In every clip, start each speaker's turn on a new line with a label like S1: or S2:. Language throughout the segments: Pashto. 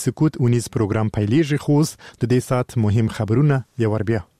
S1: سکوت اونیز پروګرام پیلېږي خو د دې سات مهم خبرونه یو ور بیا.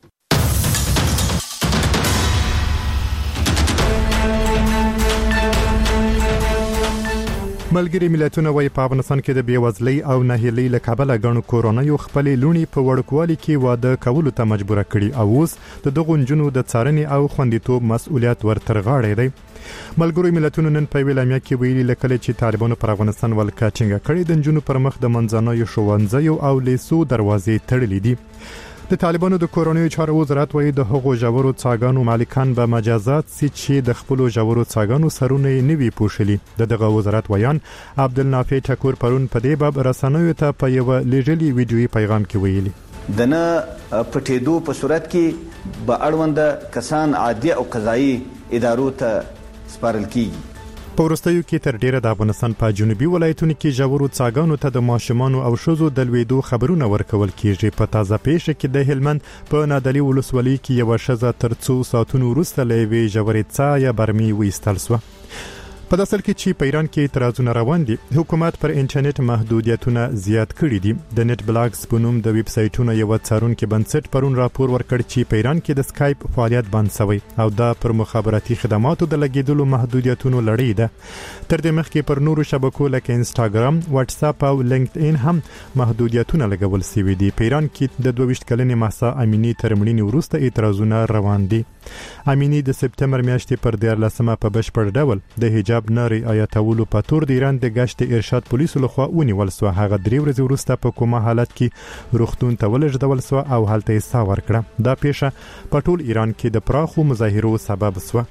S1: ملګری ملتونه وايي په افغانستان کې د بیوزلۍ او ناهیلۍ له کبله غنو کورونا یو خپل لونی په وړکوالي کې واده کولو ته مجبور کړي او اوس د دغو جنونو د څارنې او خوندیتوب مسؤلیت ورتر غاړې دی. ملګری ملتونه نن په ویلامیا کې ویلي لکه چې طالبانو پر افغانستان ولکه څنګه کړي د جنونو پر مخ د منځنوي ښوونځیو او لیسو دروازې تړلې دي. د طالبانو د کورونی چارو وزارت وایي د هغو ژورو څاګانو مالکان به مجازات سي چې د خپل ژورو څاګانو سرونه نوي پوښلي. دغه وزارت ویان عبدالنافع ټکور پرون په دې باب رسنیو ته په یو لېږلي ویډیويي پیغام کې ویلي
S2: دنه پټېدو په صورت کې به اړوند کسان عادي او قضایي ادارو ته سپارل کیږي.
S1: په وروستیو کې تر ډیره د افغانستان په جنوبي ولایتونو کې ژورو څاګانو ته د ماشومانو او ښځو د لویدو خبرونه ورکول کیږي. په تازه پیښه کې د هلمند په نادلي ولسوالۍ کې یو ښځه تر 2 ساعتونو وروسته له یوې ژورې څاه یا برمې وایستل شوه. په داسې حال کې چې په ایران کې اعتراضونه روان دي، حکومت پر انټرنیټ محدودیتونه زیات کړي دي. د نت بلاګز په نوم د ویب سایټونو یو څارونکي بنسټ پرون راپور ورکړ چې په ایران کې د سکایپ فعالیت بند شوی او دا پر مخابراتي خدماتو د لګیدلو محدودیتونو لړۍ ده. تر دې مخکې پر نورو شبکو لکه انستاګرام، واتس اپ او لینکډ ان هم محدودیتونه لګول شوي دي. په ایران کې د 22 کلنې مهسا امینی تر مړینې وروسته اعتراضونه روان دي. امینی د سپتمبر میاشتې پر 14 په بشپړ ډول د حجاب نه رعایتولو په تور د ایران د گشت ارشاد پولیسو لخوا ونیول شو. هغه 3 ورځې وروسته په کومه حالت کې روغتون ته ولېږدول شو او هلته یې ساه ورکړه. دا پیښه په ټول ایران کې د پراخو مظاهرو سبب شو.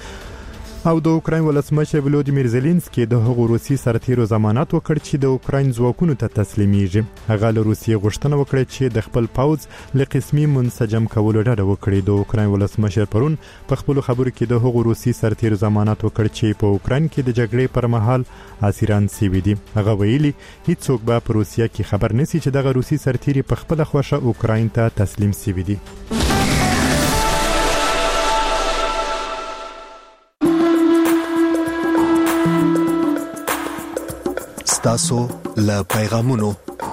S1: او د اوکراین ولسمشر ولودیمیر زيلنسکي د هغو روسي سرتیرو ضمانت وکړ چې د اوکراین ځواکونو ته تسلیميږي. هغه له روسیې غوښتنه وکړه چې د خپل پوځ له قسمي منسجم کولو ډډه وکړي. د اوکراین ولسمشر پرون په خپل خبرو کې د هغو روسي سرتیرو ضمانت وکړ چې په اوکراین کې د جګړې پر مهال اسیران سوي دي. هغه ویلي هیڅوک به په روسیه کې خبر نشي چې دغه روسي سرتیري په خپل خوښه اوکراین ته تسلیم سوي دي.
S3: تاسو له پیغامونو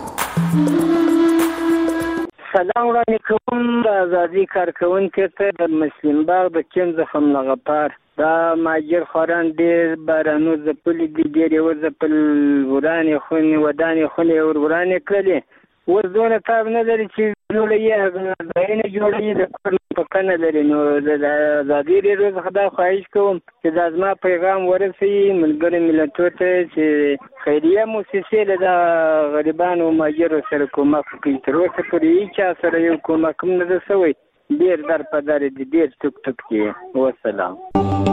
S4: سلام وړاندې کوم د ازادي کارکونکو ته د مسلم باغ د کیم زخم لغپار دا ماجر خوران ډیر بارانو زپلې دي ډیر یو زپل ورانې خونې ودانې خونې ورانې کړلې ورزونه تاب نه لري چې نو یې ځاینه جوړې د کور په کنه لري. نو د ازادي روز خدای خواهش کوم چې د ازما پیغام ورسي ملګری ملتونو ته چې خیریه مؤسسې له غریبانو او ماجرو سره کومک کوي. تر اوسه پورې چې سره یو کومک نه ده شوی. ډیر در په در دي ډیر ټک ټک کې. والسلام.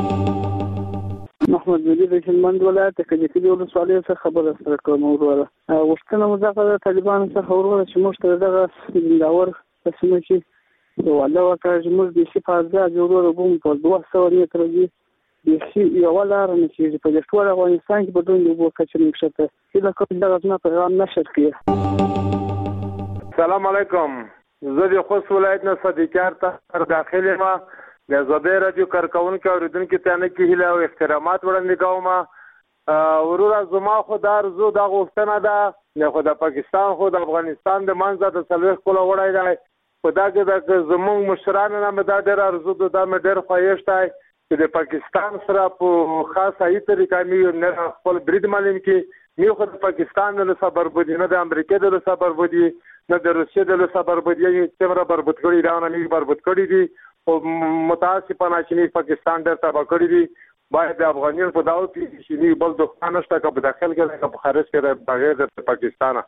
S5: محمد ولی د هلمند ولایت د کجکي ولسوالۍ څخه خبره سره کوم. وروره غوښتنه مو دغه د طالبانو څخه وروره چې موږ ته دغه زنداور قسمه چې والله وکړه چې موږ د شفاعت جوړو کوم په 200 متره دی یو لار نه چې په ټول افغانستان کې بدون یو کچې نشته چې دا کوم دغه پیغام نشر کړي.
S6: السلام علیکم. زه د خوست ولایت نه صدیقار ته داخله ما د زبیر رادیو کارکونکو اوریدونکو ته نه کې هیله او احترامات وړاندې کوم. وروره زما خو د ارزو د غوښتنه ده خو د پاکستان خو د افغانستان د منځ د سلوخ کوله وړای دی. په دا کې د زموږ مشرانو نه مې دا ډېر ارزو ده. دا مې ډېر خوښ دی چې د پاکستان سره په خاصه ای طریقه مې نه خپل برید معلوم کې مې خو د پاکستان د صبر بودی نه د امریکا د صبر بودی نه د روسیې د صبر بودی چې مرا بربط کړی دا نه بربط کړی دي او متاسفانه چې پاکستان ډېر تباہ کړی دي. باید د افغانانو په داو کې چې بل دښمن نشته که په داخل کې که په خارج کې بغیر د پاکستان.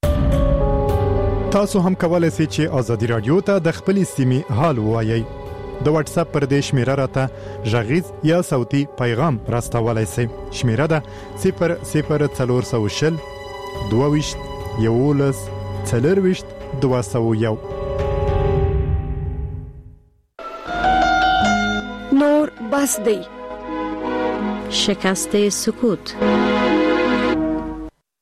S1: تاسو هم کولای شئ چې ازادي رادیو ته د خپل سیمې حال ووایي. د واتس اپ پر دې شمیره راته غږیز یا صوتي پیغام راستولای شئ. شمیره ده 00400 22 11 40 201.
S7: نور بس دی. شکست سکوت.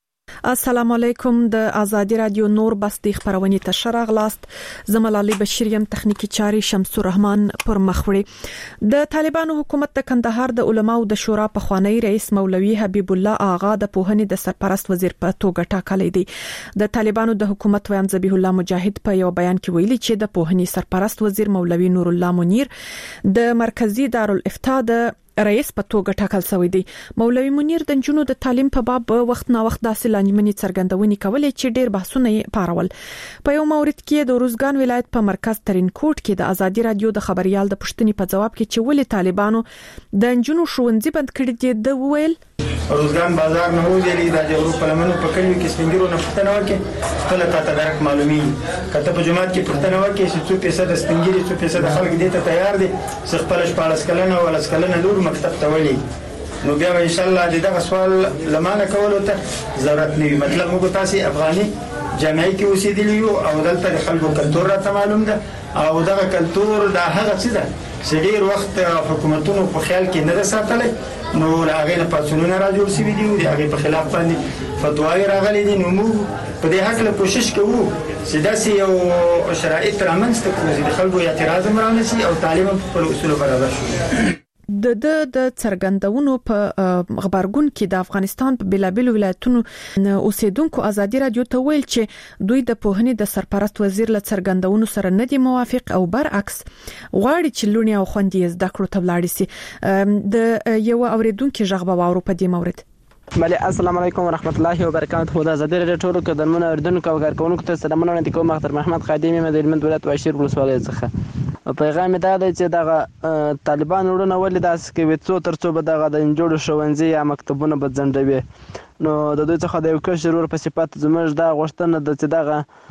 S7: السلام علیکم. د ازادي رادیو نور بستی خبرونه ته شراغلاست. زملالي بشریم تخنیکی چاري شمس الرحمن پر مخوړي. د طالبانو حکومت د کندهار د علماو د شورا په خوانی رئیس مولوي حبیب الله آغا د پوهنې د سرپرست وزیر په توګه ټاکلی دی. د طالبانو د حکومت ویان ذبیح الله مجاهد په یو بیان کې ویلي چې د پوهنې سرپرست وزیر مولوي نور الله منیر د مرکزی دارالفتاء د رئیس په توګه ټاکل شوی دی. مولوي منیر د جنونو د تعلیم په باب وخت نا وخت داسې لانجمنې څرګندونې کولې چې ډېر بحثونه یې پارول. په یو مورد کې د روزګان ولایت په مرکز ترین کوټ کې د ازادي رادیو د خبريال د پښتني په جواب کې چې ولې طالبانو د جنونو ښوونځي بند کړي دي د ویل
S8: روزګان بازار نه وځي د جوړو پلمنو په کلیو کې سپینګرو نه پښتنه وکي خپل ته درک معلومي کته په جماعت کې پښتنه وکي چې 2% سپینګری 2% خلک دې ته تیار دي چې خپل شپاړس کلنه ولا سکلنه لور مکتب ته ولي نو بیا ان شاء الله دغه سوال لمانه کولو ته ضرورت نه وي. مطلب موږ تاسو افغاني جامعي کې اوسېدلی یو او دلته خلکو کلتور راته معلوم ده او دغه کلتور د هغه څه ده چې ډیر وخت حکومتونو په خیال کې نه ساتلې. نو هغه نه پاتونونه را جوړ شي دي او هغه په خلاف باندې فتواوی راغلي دي. نو موږ په دې حق له کوشش کوو چې داسې یو شرایط رامنځته کړو چې د خلکو اعتراض مرانه شي او تعلیم په اصول برابر شي.
S7: د څرګندونو په خبرګون کې د افغانستان په بلابل ولایتونو اوسیدونکو ازادي رادیو ته ویل چې دوی د پوهنې د سرپرست وزیر له څرګندونو سره نه دي موافق او برعکس غواړي چې لونی او خوندې زده کړو ته ولاړ شي. د یو اوریدونکو ژغبه واورو په دې مورد.
S9: بله السلام علیکم ورحمت الله وبرکاته. د ازادي رادیو ټولو کډمنو اوریدونکو او کارکونکو ته سلامونه وړاندې کوم. اختر محمد خادمي مې د هلمند ولایت واشیر ولسوالۍ څخه پیغام دا دی چې دغه طالبان وروڼه ولې داسې کوي څو تر څو به دغه د نجونو ښوونځي یا مکتبونه به ځنډوي. نو د دوی څخه د یو کشر ورور په صفت زموږ دا غوښتنه ده چې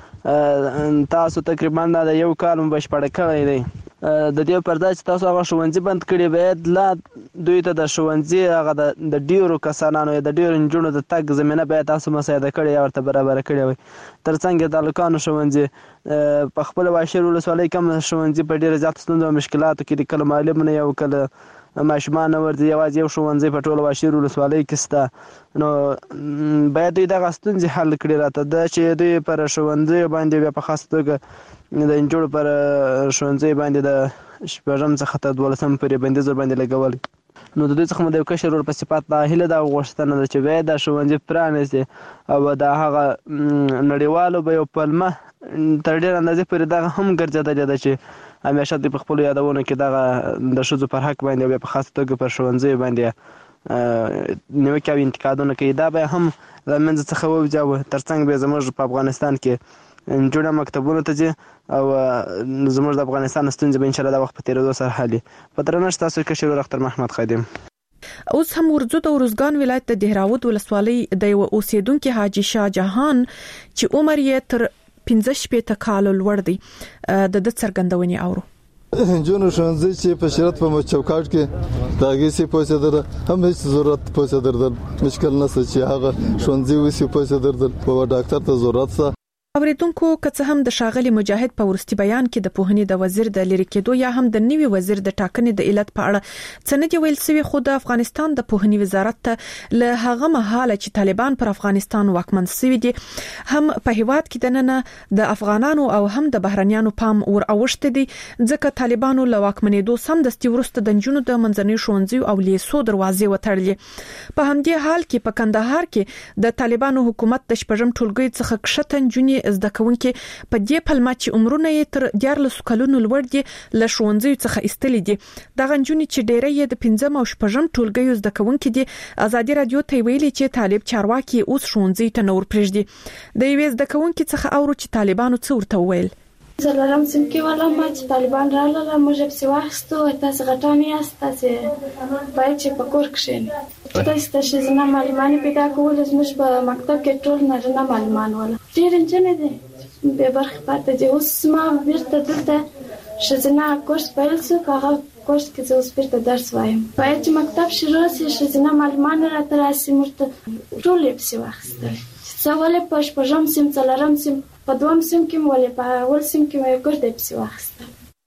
S9: دغه تاسو تقریبا د یو کال بشپړ کړی دی. د دې پرځای چې تاسو هغه ښوونځي بند کړي باید لا دوی ته د ښوونځي هغه د ډیرو کسانو یا د ډیرو نجونو د تګ زمینه باید تاسو مساعده کړي یا ورته برابر کړي وي. ترڅنګ د هلکانو ښوونځي په خپل واشیر ولسوالۍ کم ښوونځي په ډیره زیات ستونزو او مشکلاتو کې د کله معلم نه یو کله ماشومان ورته یوازې یو ښوونځی په ټول واشیر ولسوالۍ کې شته. نو باید دوی دغه ستونزې حل کړي راته ده چې دوی پر ښوونځي باندې بیا په خاص توګه د انجوړ پر ښوونځي باندې د شپږم څخه تر 12 پورې بندیز باندې لګول. نو د دوی څخه د یو کشر ور په صفات د هیله دا غوښتنه ده چې باید د ښوونځي پرانیستي او د هغه نړیوالو به یو پلمه تر ډېر اندازې پورې دغه هم ګرځېدلې ده چې همیشه د په خپلو یادونو کې دغه د ښځو پر حق باندې بیا په خاص توګه پر ښوونځیو باندې نیوکې او انتقادونه کوي. دا به هم له منځه څخه ووځي. ترڅنګ به زموږ په افغانستان کې جوړه مکتبونه ته ځي او زموږ د افغانستان ستونزې به انشاءالله د وخت په تېرېدو سره حل. په درنښت تاسو کشر ور اختر محمد خادم.
S7: اوس هم ورځو د روزګان ولایت د دهراود ولسوالۍ د یو اوسیدونکو حاجی شاه جهان چې عمر یې تر 15 کال لوړ دی د څرګندونې اورو.
S10: جنو ښوونځي چې په شرط په چوکاټ کې داګي سي پوسه در هم هیڅ ضرورت پوسه در مشکل نه چې هغه ښوونځي وسی پوسه در په ډاکټر ته ضرورت سره.
S7: اوریدونکو که هم د شاغلي مجاهد په ورستي بیان کې د پوهنې د وزیر د لری کېدو یا هم د نوي وزیر د ټاکنې د علت په اړه څه نه دی ویل سوي. خو د افغانستان د پوهنې وزارت ته له هغه مهاله چې طالبان پر افغانستان واکمن شوي دي هم په هیواد کې دننه د افغانانو او هم د بهرنیانو پام ور اوښته دي ځکه طالبانو له واکمنېدو سم دستي ورسته د جنونو د منځنۍ ښوونځي او لیسو دروازې وتړلې. په همدې حال کې په کندهار کې د طالبانو حکومت د شپږم ټولګي څخه کښته جنې زده کوونکي په دې پلمه چې عمرونه یې تر 14 کلونو لوړ دي له ښوونځي څخه ایستلې دي. دغه جنې چې ډېرې یې د 5 او 6 ټولګي زده کوونکي دي ازادي رادیو ته ویلي چې طالب چارواکي اوس ښوونځي ته نور پرېږدي. د یوې زده کوونکي څخه اورو چې طالبانو څه ورته وویل.
S11: زلرم سم کې ولا ما چې طالبان رااله موږ په واخستو تاسو غټانی است تاسو باید چې په کور کې تاسو چې زما معلومات پیدا کول زموږ په مکتب کې ټول نه معلومات ولا ډیر انجن دي به برخه پاتې دي. اوس ما ورته دلته شزنا کورس پیل شو هغه کورس کې زه اوس بیرته درس وایم باید چې مکتب شروع شي شزنا معلومات راته راسي مرته ټول یې په واخستل څولې په شپږم سیم څلورم سیم په دوم سیم کې ولې په اول سیم کې مې ګرځې په واخستل.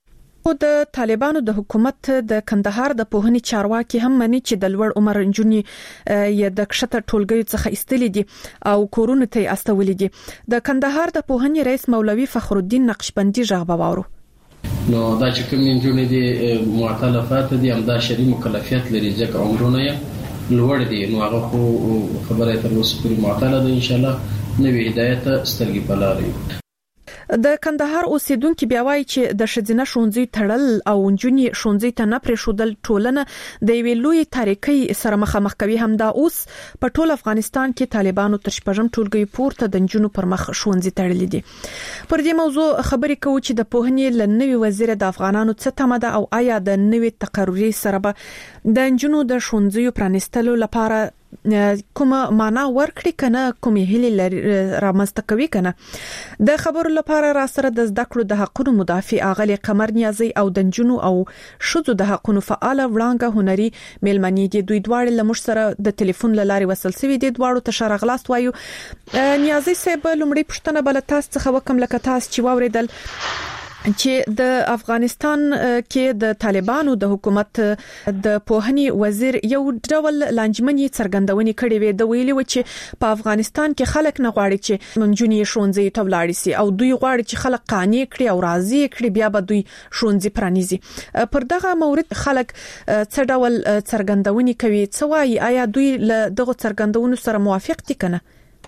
S7: خو د طالبانو د حکومت د کندهار د پوهنې چارواکي هم مني چې د لوړ عمر نجونې یې د کښته ټولګي څخه ایستلې دي او کورونه ته استولې دي. د کندهار د پوهنې رئیس مولوي فخر الدین نقشبندي ژغ باورو.
S12: نو دا چې کوم نجونې دي معتلفات دي هم دا شری مکلفیت لري ځکه عمرونه یې لوړ دي نو هغه خو خبره تر اوسه پورې معتله ده ان شاء الله نوې هدایت سترګې په لارې.
S7: د کندهار اوسیدونکو بیا وایي چې د شذینه شونځي تړل او نجونې شونځي ته نه پرېښودل ټولنه د یوې لوی تاریخي سره مخامخ کوي. هم دا اوس په ټول افغانستان کې طالبانو تر شپږم ټولګي پورته د نجونو پر مخ شونځي تړلې دي. پر دې موضوع خبرې کوو چې د پوهنې لنوي وزیر د افغانانو څه تمه ده او آیا د نوي تقرري سره به د نجونو د شونځي پرانستلو لپاره کومه معنا ورکړي کنه کومې هلي رامنځته کوي کنه. د خبرو لپاره را سره د زده کړو د حقوقو مدافع اغلی قمر نیازي او د نجونو او شذو د حقوقو فعال وړاندې هنري ملمنې دي. دوی دواړه لمش سره د ټلیفون لاري وصل سوي دي. دواړو ته شرغلاست وایو. نیازي صاحب لمړی پښتنه بل تاسو څخه وکم لکه تاسو چې واوریدل چې د افغانستان کې د طالبانو د حکومت د پوهنې وزیر یو ډول لانجمنې څرګندونې کړې وې. د ویلي و چې په افغانستان کې خلک نه غواړي چې منجونی شونځي ته ولاړ شي او دوی غواړي چې خلک قانع کړي او راضي کړي بیا به دوی شونځي پرانیزي. پر دغه مورد خلک څه ډول څرګندونې کوي څه وایي آیا دوی له دغه څرګندونو سره موافق دي کنه؟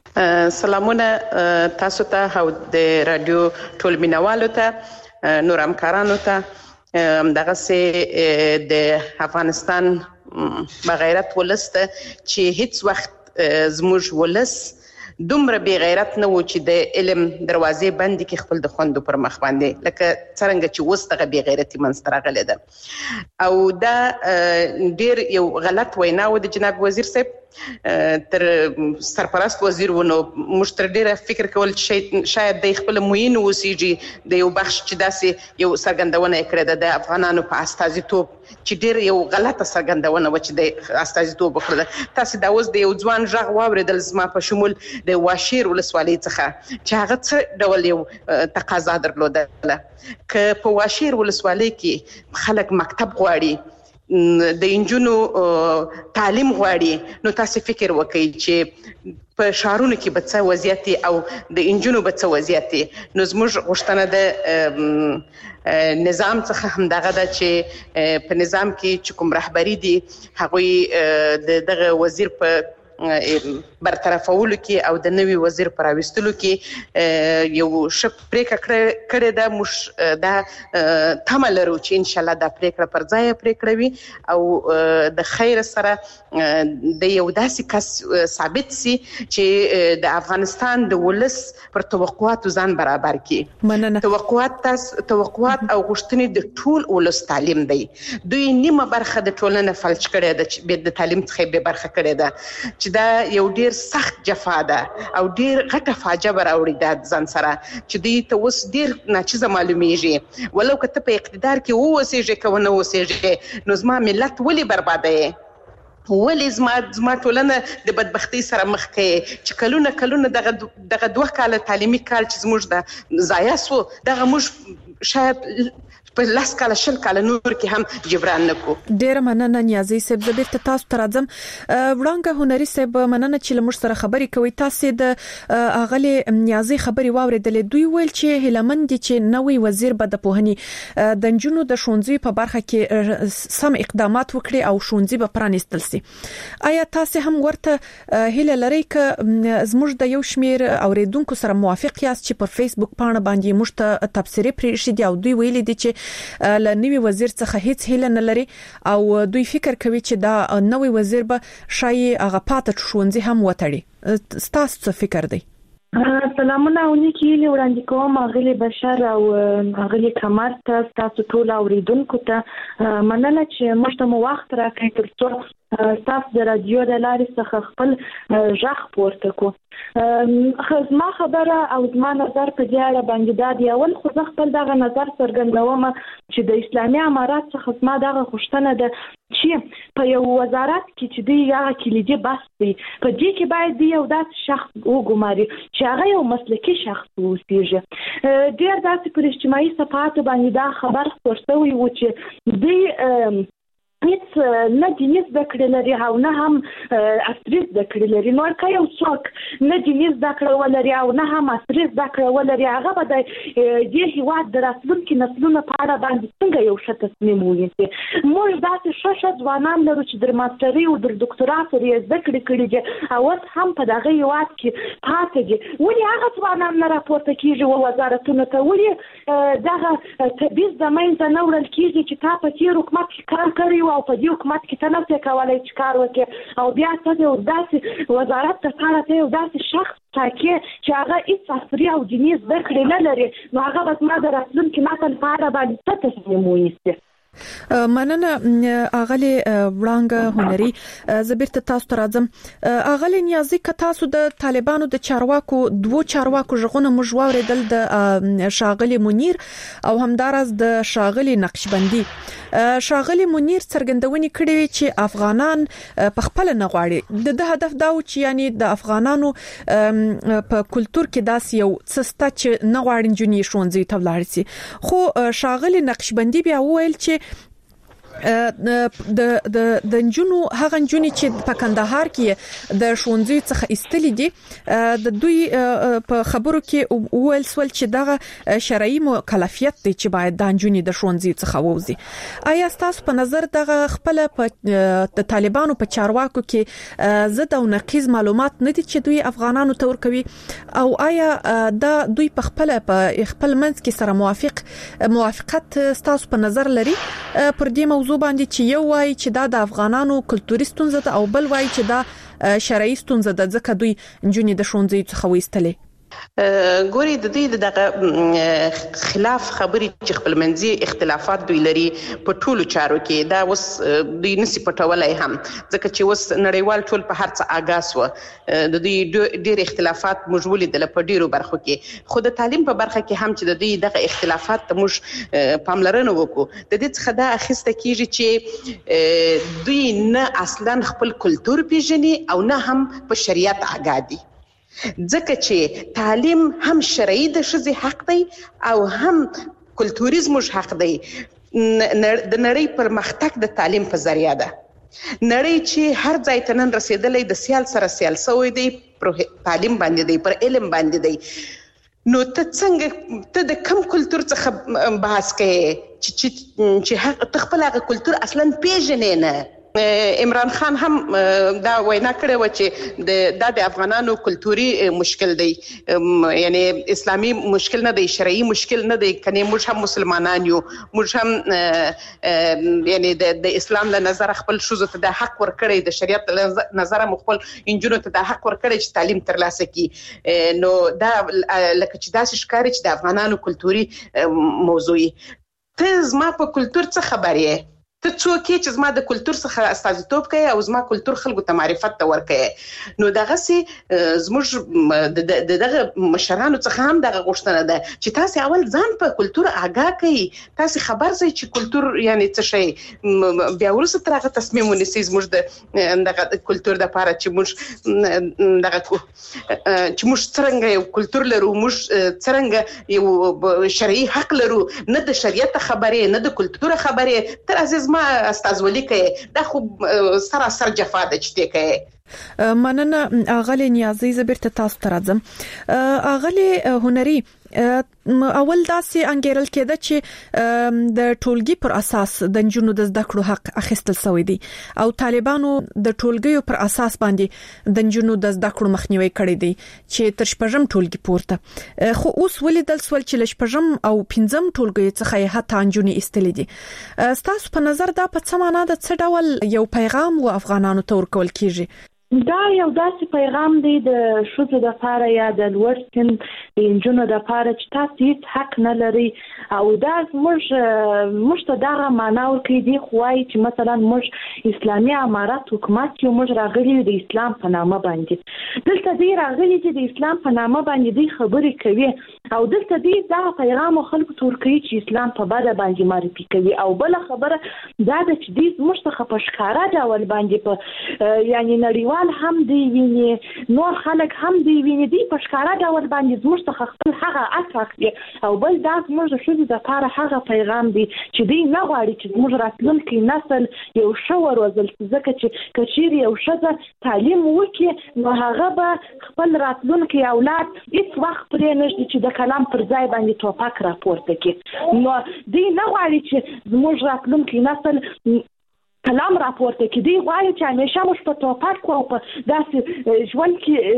S13: سلامونه تاسو ته او د رادیو ټول مینوالو ته نور همکارانو ته دغه سه د افغانستان بغیرت ولست چې هیڅ وخت زموږ ولس دومره بی غیرت نه و چې د علم دروازې بندي کې خپل د خوندو پر مخ باندې لکه څنګه چې وسته بی غیرتی منستر غلې ده او دا ډیر یو غلط وینا و د جناب وزیر صاحب تر سرپرست وزیر ونه مشتر ډیره فکر کول چې شاید د خپل موین وسیږي د یو بخش چې داسې یو سرګندونه کړې ده د افغانانو په استازیتوب چې ډیر یو غلطه سرګندونه و چې د استازیتوب وکړه. تاسو دا اوس د یو ځوان ژغ واوریدل زما په شمول د واشیر ولسوالۍ څخه چې هغه څه ډول یو تقاضا درلوده ک په واشیر ولسوالۍ کې خلک مکتب غواړي د انجونو تعلیم غواړي نو تاسو فکر وکړئ چې په شهرونو کې به څه وضعیت او د انجونو به څه وضعیت نو زموږ غوښتنه د نظام څخه هم دغه د چې په نظام کې چې کوم رهبری دي هغه دغه وزیر په برطرفولو کې او د نوي وزیر پر راوستلو کې یو شپ پریکړه کړې ده. موږ دا تمه لرو چې ان شاء الله دا پریکړه پر ځای پریکړه وي او د خیر سره د یو داسې کس ثابت سي چې د افغانستان د ولس پر توقعاتو ځان برابر کړي. توقعات او غوښتنې د ټول ولس تعلیم دی. دوی نیمه برخه د ټولنې فلج کړي ده د تعلیم څخه به برخه کړي ده چې دا یو ډیر سخت جفا ده او ډیر غټه فاجعه راوړي د ځان سره چې دوی ته اوس ډیر ناچیزه معلومیږي. ولو که ته په اقتدار کې اوسېږې که ونه اوسېږې نو زما ملت ولې بربادوي ولې زما ټولنه د بدبختۍ سره مخ کوي چې کلونه دغه 2 کاله تعلیمي کال چې زموږ د ضایع سو دغه موږ شاید په لاس کاله شل کاله نور کې هم جبران نکو.
S7: ډیر مننه نیازي صاحب. زه بیرته تاسو ته راځم. وړاندې هنري صاحب مننه چې لمر سره خبرې کوي. تاسو د اغلی نیازي خبري واوریدلې. دوی ویل چې هلمند چې نوې وزیر به د پوهنې د نجونو د شونځي په برخه کې سم اقدامات وکړي او شونځي به پرانستل سي. آیا تاسو هم ورته هله لري ک زموږ د یو شمیر اوریدونکو سره موافق یاست چې پر فیسبوک پاڼه باندې مشته تبصره پرې شي او دوی ویل دي چې لنوي وزیر څخه هیڅ هیله نه لري او دوی فکر کوي چې دا نوې وزیر به شاید هغه پاتې شونځي هم وتړي. تاسو څه فکر دی؟
S14: سلامونه اونیکی وړاندې کوم اغلی بشر او اغلی کمر ته تاسو ټول اوریدونکو ته مننه چې موږ ته وخت راکړئ ترڅو تاسو د رادیو د لارې څخه خپل ژغ پورته کو. خزما خبره او زما نظر په دې اړه باندې دا دی اول خو زه خپل دغه نظر څرګندوم چې د اسلامي امارات څخه زما دغه غوښتنه ده چې په یو وزارت کې چې دی هغه کلیدي بحث دی په دې کې باید دی یو داسې شخص وګماري چې هغه یو مسلکي شخص اوسېږي. ډېر داسې پر اجتماعي صفحاتو باندې دا خبر خپور شوی و چې دی هیڅ نه دیني زده کړې لري او نه هم عصري زده کړې لري. نو که یو څوک نه دیني زده کړه ولري او نه هم عصري زده کړه ولري هغه به د دې هېواد د راتلونکي نسلونو په اړه باندې څنګه یو ښه تصمیم ونیسي. موږ داسې ښه ځوانان لرو چې د ماسترۍ او د دکتورا پورې زده کړې کړي دي او اوس هم په دغه هېواد کې پاتې دي. ولې هغه ځوانان نه راپورته کېږي وزارتونو ته؟ ولې دغه تبعیض د منځه نه وړل کېږي چې تا په تېر حکومت کې کار کړی او په دې حکومت کې ته نه شې کولی چې کار وکړې او بیا ته یو داسې وزارت ته ته یو داسې شخص ټاکې چې هغه هېڅ عصري او دیني زده کړې نه لري نو هغه به زما د راتلونکي نسل په اړه باندې څه تصمیم ونیسي.
S7: مننه اغلی وړانګه هنري. زه بیرته تاسو ته راځم. اغلی نیازي که تاسو د طالبانو د دوو چارواکو ژغونه موږ واورېدل د ښاغلي منیر او همداراز د ښاغلي نقشبندي. ښاغلي منیر څرګندونې کړې وي چې افغانان په خپل نه غواړي. د هدف دا و چې یعنی د افغانانو په کلچر کې داسې یو څه سته چې نه غواړي نجونې ښوونځي ته ولاړ شي. خو ښاغلي نقشبندي بیا وویل چې د نجونو هغه نجونې چې په کندهار کې د ښوونځي څخه ایستلې دي د دوی په خبرو کې وویل سول چې دغه شرعي مکلفیت دی چې باید د نجونې د ښوونځي څخه ووځي. آیا تاسو په نظر دغه خپل د طالبانو په چارواکو کې ضد او نقیض معلومات نه دي چې دوی افغانانو ته ورکوي او آیا دا دوی په خپل منځ کې سره موافقت تاسو په نظر لري پر دې موضوع باندې چې یو وایي چې دا د افغانانو کلتوري ستونزه ده او بل وایي چې دا شرعي ستونزه ده ځکه دوی نجونې د ښوونځي څخه وایستلې؟
S13: ګوري د دې دغه خلاف خبري چې خپلمنځي اختلافات دوی لري په ټولو چارو کې دا اوس دوی نسی پټولای هم ځکه چې اوس نړیوال ټول په هر څه آګاس و د دوی ډېر اختلافات موږ ولیدل په ډیرو برخو کې. خو د تعلیم په برخه کې هم چې د دوی دغه اختلافات موږ پاملرنه وکړو د دې څخه دا اخیسته کیږي چې دوی نه اصلا خپل کلچر پیژني او نه هم په شریعت آګاه دي ځکه چې تعلیم هم شرعي د ښځې حق دی او هم کلتوریزم حق دی. د نړۍ پرمختګ د تعلیم په ذریعہ ده. نړۍ چې هر ځای ته نن رسیدلې د سیال سره سیال سوی دی پر تعلیم باندې دی پر علم باندې دی. نو ته څنګه ته د کم کلچر څخه بحث کوي چې خپل هغه کلچر اصلا پیژنې نه؟ عمران خان هم دا وینا کړې و چې د افغانانو کلتوري مشکل دی یعنی اسلامي مشکل نه دی شرعي مشکل نه دی کني موږ هم مسلمانان یو موږ هم یعنی د اسلام له نظر خپل شوزو ته د حق ورکړي د شریعت له نظر خپل انجونو ته د حق ورکړي چې تعلیم ترلاسه کړي. نو دا لکه چې داسې ښکاري چې د افغانانو کلتوري موضوعي ته زما په کلچر څه خبرې ته څوک چې زما د کلچر څخه استازیتوب کوي او زما کلچر خلکو ته معرفت ته ورکوي. نو دغه سي زموږ دغه مشرانو څخه هم دغه غوښتنه ده چې تاسو اول ځان په کلچر آګاه کړئ تاسو خبر شئ چې کلچر یعنی څه شي بیا ورسره ترغه تصمیم ونیسئ زموږ دغه کلچر د لپاره چې موږ څنګه یو کلچر لرو موږ څنګه یو شرعي حق لرو نه د شریعت خبرې نه د کلچر خبرې تر عزیز ما استازولي کوي دا خو سراسر جفا ده چې کوي.
S7: مننه اغلی نیازي زبرته تاسو ته راځم. اغلی هنري اول داسې انګیرل کېده چې د ټولګي پر اساس د نجونو د زده کړو حق اخیستل شوی دی او طالبانو د ټولګیو پر اساس باندې د نجونو د زده کړو مخنیوي کړی دی چې تر شپږم ټولګي پورته. خو اوس ولیدل سول چې لشپږم او پنځم ټولګي څخه حتی نجونې ایستلې دي. تاسو په نظر دا په څه معنا ده څه ډول یو پیغام و افغانانو ته ورکول کیږي؟
S14: دا یو داسې پیغام دی د ښځو دپاره یا د لوړ سن د نجونو دپاره چې تاسو هیڅ حق نه لرئ او دا موږ ته دغه معنا ورکوي دی خو وایي چې مثلا موږ اسلامي امارت حکومت یو موږ راغلي د اسلام په نامه باندې دلته دی راغلي چې د اسلام په نامه باندې دی خبرې کوي او دلته دی دغه پیغام خلکو ته ورکوي چې اسلام په بده باندې معرفي کوي او بله خبره دا ده چې دی موږ ته په ښکاره ډول باندې په یعنی نړیوال هم دی ویني نور خلک هم دی ویني دی په ښکاره ډول باندې زموږ څخه خپل هغه عکس اخلي او بل دا زموږ د ښځو دپاره هغه پیغام دی چې دوی نه غواړي چې زموږ راتلونکی نسل یو ښه وروزل شي ځکه چې که چیرې یو ښځه تعلیم وکړي نو هغه به خپل راتلونکی اولاد هېڅ وخت پرې نږدي چې د کلام پر ځای باندې ټوپک راپورته کړي نو دوی نه غواړي چې زموږ راتلونکی نسل کلام راپورته کې دی غواړي چې همیشه موږ په توپک او په داسې ژوند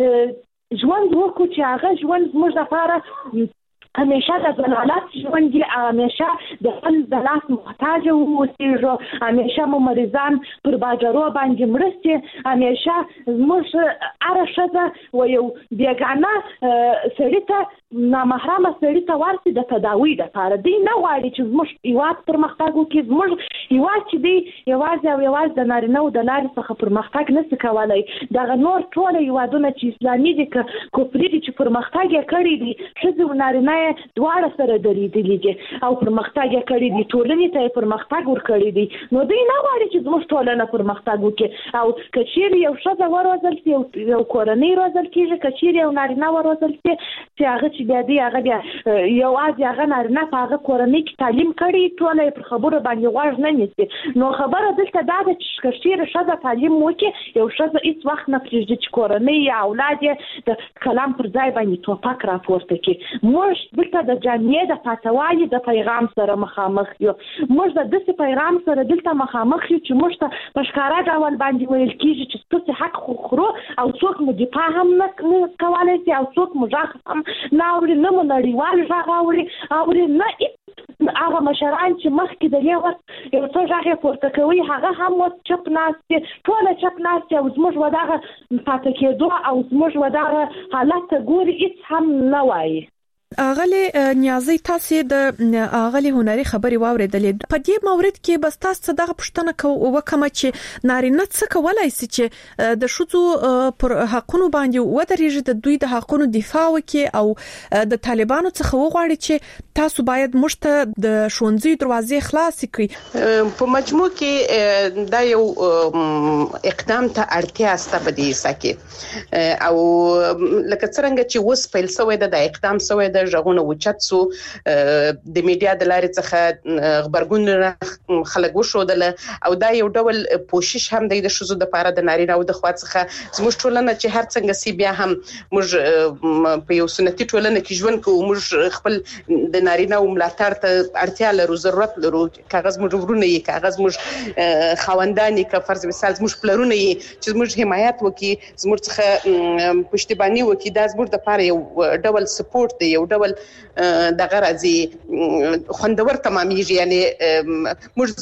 S14: کې ژوند وکړو چې هغه ژوند زموږ لپاره همیشه د ضلالت ژوند دی همیشه د خپل ضلالت محتاج اوسېږو همیشه مو مریضان پر باجرو باندې مړه شي همیشه زموږ هره ښځه و یو بیګانه سړي ته نامحرمه سړي ته ورسي د تداوي دپاره دوی نه غواړي چې زموږ هېواد پرمختګ وکړي زموږ هېواد چې دی یوازې او یوازې د نارینهو د لارې څخه پرمختګ نشي کولی دغه نور ټوله هېوادونه چې اسلامي دي که کفري دي چې پرمختګ یې کړی دی ښځې و نارینه دواړه سره درېدلي دي او پرمختګ یې کړی دی ټولنې ته یې پرمختګ ورکړی دی نو دوی نه غواړي چې زموږ ټولنه پرمختګ وکړي او که چیرې یو ښځه وروزل شي یو کورنۍ روزل کېږي که چیرې یو نارینه وروزل شي چې هغه چې بیا دی هغه بیا یوازې هغه نارینه په هغه کورنۍ کې تعلیم کړي ټوله یې پر خبرو باندې غوږ نه نیسي نو خبره دلته دا ده چې که چیرې ښځه تعلیم وکړي یو ښځه هېڅ وخت نه پرېږدي چې کورنۍ یا اولاد یې د کلام پر ځای باندې ټوپک راپورته کړي موږ دلته د جامعې د پاتوالي د پیغام سره مخامخ یو موږ د داسې پیغام سره دلته مخامخ یو چې موږ ته په ښکاره ډول باندې ویل کېږي چې ستاسې حق خورو او څوک مو دفاع هم نه کولی شي او څوک مو غږ هم نه اوري نه مو نړیوال غږ اوري نه هغه مشران چې مخکې د دې وخت یو څه غږ یې پورته کوي هغه هم اوس چپ ناست دي ټوله چپ ناست دي او زموږ و دغه پاتې کېدو او زموږ و دغه حالت ته ګوري هېڅ هم نه وایي
S7: اغلی نیازی تاسو د اغلی هنري خبري واوریدلې په دې مورید کې بس تاسو دغه پښتنه وکم چې نارینه څه کولای شي چې د شوزو پر حقونو باندې ودرېږي د دوی د حقونو دفاع وکړي او د طالبانو څخه وغواړي چې تاسو باید مشته د شونځي دروازې خلاص کړئ
S13: په مجموع کې دا یو اقدام ته اړتیا است په دې سکه او لکه څنګه چې وس پیل سوی د اقدام سوی د ژغونه وچت سو د میډیا د لارې څخه خبرګون خلک وشودل او دا یو ډول کوشش هم د شوزو د پاره د نارینه او د خوا څخه زموږ ټولنه چې هر څنګه سی بیا هم موږ په یو سنتي ټولنه کې ژوند کوو موږ خپل د نارینه او ملاتړ ته اړتیا لرو ضرورت لرو کاغذ موږ ورونه یې کاغذ موږ خوندانی که فرض مثال موږ پلرونه یې چې موږ حمایت وکي زموږ څخه پښتیبانی وکي دا زموږ د پاره یو ډول سپورت دی یو ډول دغه راځي خوندور تمامېږي یعنی موږ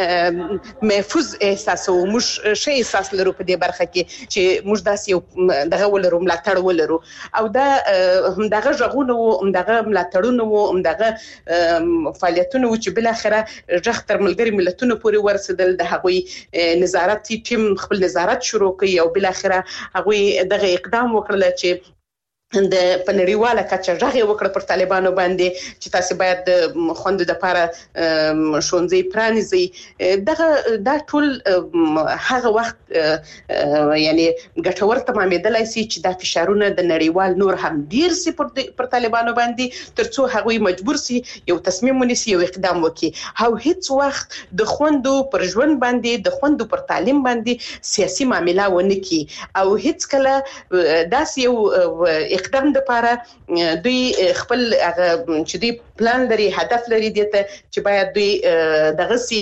S13: ځان محفوظ احساسو موږ شي احساس لرو په دې برخه کې چې موږ داسې یو دغه ولرو ملاتړ ولرو او دا همدغه ژغونه او همدغه ملاتړونه او همدغه فعالیتونه چې بل اخره ژغ تر ملګری ملتونو پورې ورسېدل د هغوی نظارت ټیم خپل نظارت شروع کړي او بل اخره هغوی دغه اقدام وکړل چې د پنړیواله کچه ژغه وکړه پر طالبانو باندې چې تاسو باید د خوند د پاره شونځي پرانیزي دغه دا ټول هغه وخت یعنی ګټور تمامېدلای شي چې د فشارونه د نړیوال نور هم ډیر سي پر طالبانو باندې ترڅو هغوی مجبور سي یو تصمیم ونیسي یو اقدام وکړي او هیڅ وخت د خوندو پر ژوند باندې د خوندو پر تعلیم باندې سیاسي معاملې ونه کی او هیڅ کله داس یو اقدام لپاره دوی خپل چې دوی پلان لري، هدف لري، دته چې باید دوی دغه سي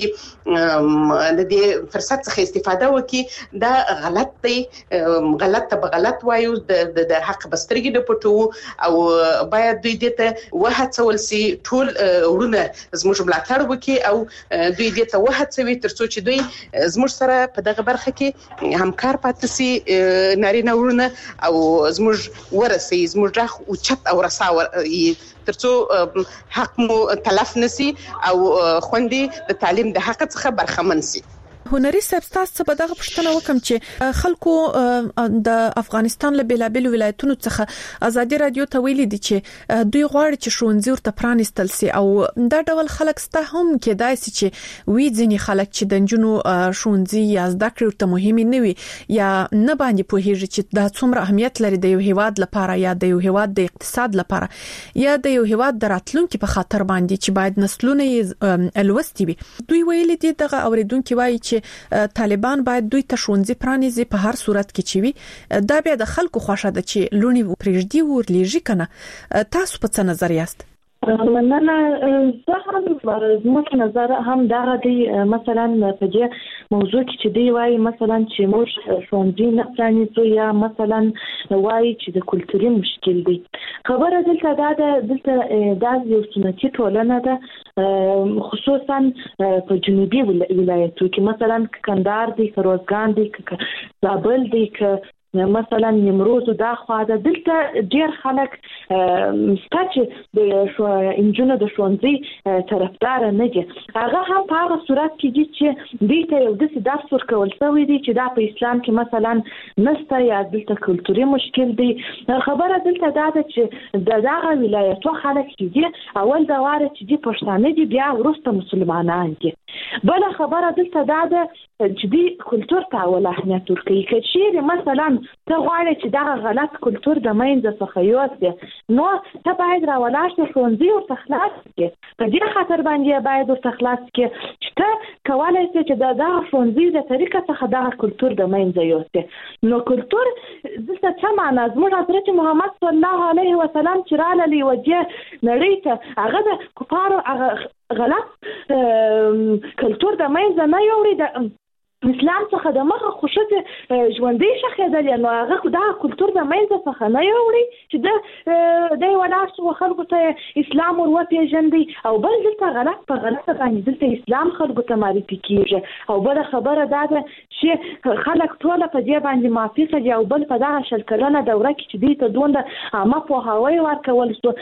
S13: د دې فرصت څخه استفاده وکړي. دا غلط دی، غلط ته غلط وایو، د حق بسترګې د پټو او باید دوی دته وهڅول سي ټول ورونه زموږ ملاتړ وکړي او دوی دته وهڅوي ترڅو چې دوی زموږ سره په دغه برخه کې همکار پاتې سي، نارینه ورونه او زموږ ورسي زموږ راخ او چت او رساور ترڅو حق مو تلف نسی او خوندې د تعلیم د حق څخه برخمن سي.
S7: هنري صاحب تاسو په دغه پوښتنه وکم چې خلکو د افغانستان له بیلابل ولایتونو څخه ازادي رادیو ته ویلي دي چې دوی غواړي چې ښوونځي ورته پرانیستل سي او دا ډول خلک سته هم کېدای سي چې وی ځینی خلک چې د جنونو ښوونځي یا زده کړې ورته مهمه نه وي یا نه باندې پوهیږي چې دا څومره اهمیت لري د یو هیواد لپاره یا د یو هیواد د اقتصاد لپاره یا د یو هیواد د راتلونکو په خاطر باندې چې باید نسلونه یې الوستي وي. دوی ویلي دي دغه اوریدونکو وایي چې طالبان باید دوی ته ښوونځي پرانیزي په هر صورت کې چې وي. دا بیا د خلکو خوښه ده چې لونی پرېږدي ورلېږي کنه. تاسو په څه نظر یاست؟
S14: مننه. زه هم زموږ نظر هم دغه دی، مثلا په دې موضوع کې چې دی وایي مثلا چې موږ ښوونځي نه پرانیزو یا مثلا وایي چې د کلتوري مشکل دی. خبره دلته دا یو سنتي ټولنه ده، خصوصا په جنوبي ولایتو کې، مثلا کندهار دی، روزګان دی، زابل دی، مثلا نیمروز دا خوا ده. دلته ډیر خلک ستاسو د انجونو د ښوونځي طرفدار نه دي. هغه هم په هغه صورت کې دي چې دوی ته یو داسې درس ورکول شوی دی چې دا په اسلام کې مثلا نسته یا دلته کلتوري مشکل دی. خبره دلته دا ده چې دغه ولایتو خلک چې دي اول دا واره چې دي پښتانه دي، بیا وروسته مسلمانان دي. بل خبره دلته دا ده چې دي کلتور ته اول اهمیت ورکوي. که چیرې مثلا ته غواړې چې دغه غلط کلتور د منځه څخه یوسې، نو ته باید راولاړ شې ښوونځي ورته خلاص کړې. په دې خاطر باندې باید ورته خلاص کړې چې ته کولی شې چې دغه ښوونځي د طریقه څخه دغه کلتور د منځه یوسې. نو کلتور دلته څه معنا؟ زموږ حضرت محمد صلی الله علیه وسلم چې راغلی وجه نړۍ ته، هغه د کفارو هغه غلط کلتور د منځه نه یوړي، اسلام څخه د مخه خوشته ژوندۍ شخېدل، نو هغه دا کلتور د منځه څخه نه یوړي چې د ولاړ شو خلکو ته اسلام ور وپېژندي. او بل دلته غلط په غلطه باندې دلته اسلام خلکو ته معرفي کیږي. او بل خبره دا ده چې خلک ټول په دې باندې موافقه دي. او بل په دغه شل کلنه دوره کې چې دوی ته دومره عامه پوهاوی ورکول شو،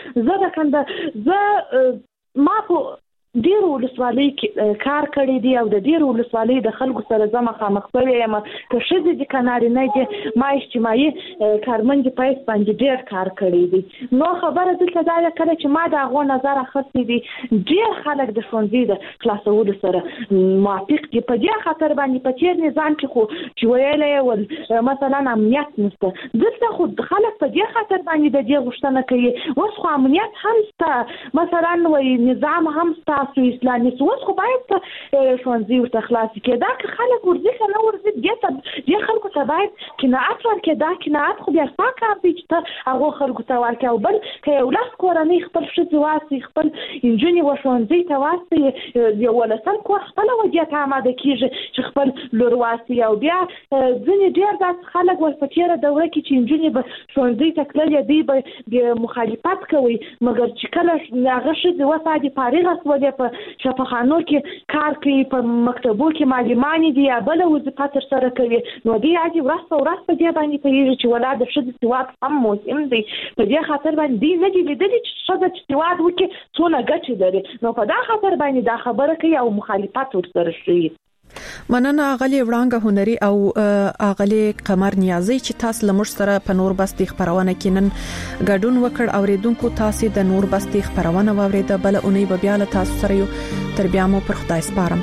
S14: ما په ډیر ولسوالۍ کې کار کړی دی او د ډیر ولسوالۍ د خلکو سره زما خامخ شوی یم. که ښځې دي که نارینه دي، ما اجتماعي کارمندې په حیث باندې ډیر کار کړی دی. نو خبره دلته دا ده کله چې ما د هغو نظر اخیستی دی، ډیر خلک د ښوونځي د خلاصولو سره موافق دي. په دې خاطر باندې په تېر نظام کې خو چې ویلی ول مثلا امنیت نشته، دلته خو خلک په دې خاطر باندې د دې غوښتنه کوي. اوس خو امنیت هم شته، مثلا وایي نظام هم شته اسلامي، اوس خو باید ښوونځي ورته خلاص کړي. دا که خلک ورځي که نه ورځي، دې خلکو ته باید قناعت ورکړي. دا قناعت خو بیا ستا کار دی چې ته هغو خلکو ته ورکړي. او بل که یو لاس کورنۍ خپل ښځې واسي، خپل نجونې ښوونځي ته واسي، یولسم کور خپله وضعیت اماده کېږي چې خپل لور واسي. او بیا ځینې ډېر داسې خلک ول په تېره دوره کې چې نجونې به ښوونځي ته تللې، دوی به مخالفت کوي، مګر چې کله هغه ښځې وسادي فارغه شولې، په شفاخانو کې کار کوي، په مکتبو کې معلمانې دي یا بله وظیفه ترسره کوي، نو دوی عادي ورځ په ورځ په دې باندې پوهېږي چې ولا د ښځې سواد هم مهم دی. په دې خاطر باندې دوی نه دي لیدلي چې ښځه چې سواد وکړي څونه ګټې لري. نو په دا خاطر باندې دا خبره کوي او مخالفت ورسره شوي.
S7: مننه اغلی وړانګه هنري او اغلی قمر نیازي چې تاسو لمر سره په نور بستي خبرونه کې نن ګډون وکړ. اوریدونکو تاسو د نور بستي خبرونه واوریده، بل اونۍ به بیا له تاسو سره یو. تر بیا مو پر خدای سپارم.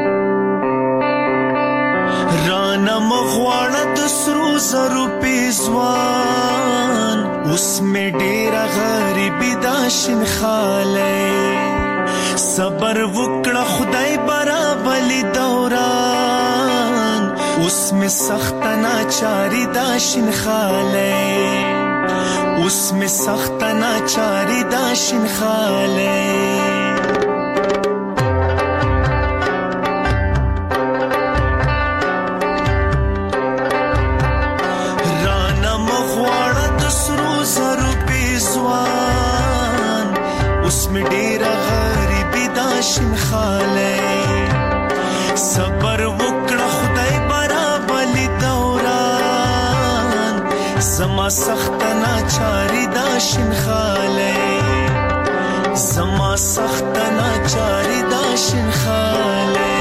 S15: زرو پیزو اوس می ډیر غریبی دا شین خاله صبر وکړه خدای برابر دوران اوس می سخت ناچاری دا شین خاله اوس می سخت ناچاری دا شین خاله شین خاله صبر وکړه خدای برابر دوران زما سخت ناچاری دا شین خاله زما سخت ناچاری دا شین خاله